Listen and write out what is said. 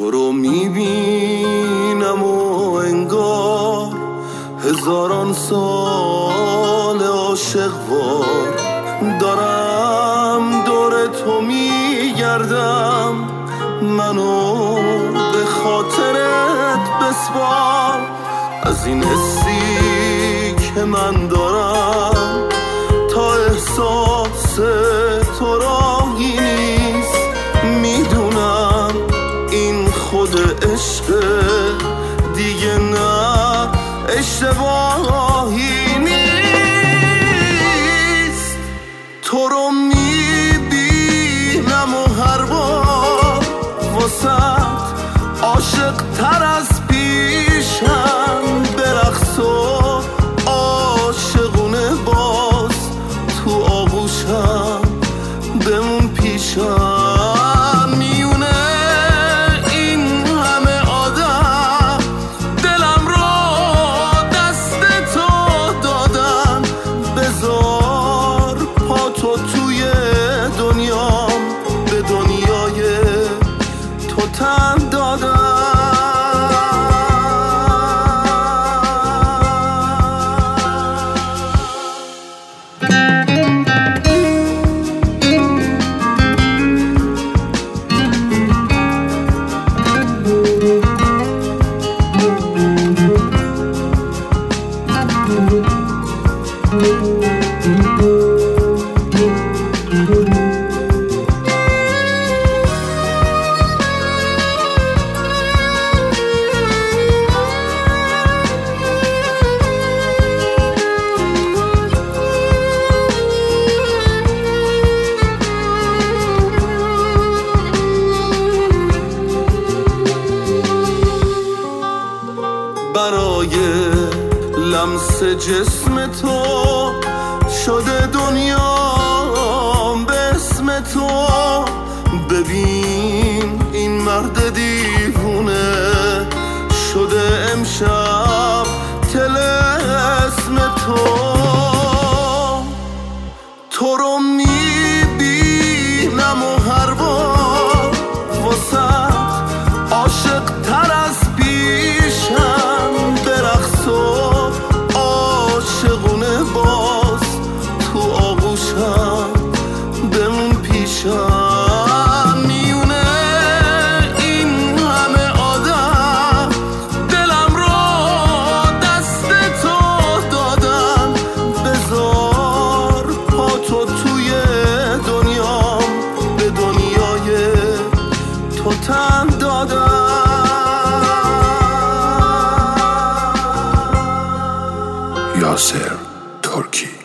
تو رو میبینم و انگار هزاران سال عاشقوار دارم دور تو میگردم، منو به خاطرت بسپار. از این حسی که من دارم تا احساس تو راهی نیست، میدونم این خود عشق دیگه نه اشتباهی نیست. تو رو میبینم و هر بار واسط عاشق تر از پیشم برقص و عاشقونه باز تو آغوشم بمون پیشم. میونه این همه آدم دلم رو دست تو دادن، بذار پا تو توی دنیام، به دنیای تو تن دادم. برای لمس جسم تو شده دنیا به اسم تو. ببین این مرد دیوونه شده امشب طلسم تو. تو رو میبینم و هر بار واسط عاشق تر از پیشم برقص و عاشقونه باز تو آغوشم بمون پیشم. میونه این همه آدم دلم رو دست تو دادن، بذار پا تو توی دنیام، به دنیای تو تن دادم. یاسر ترکی.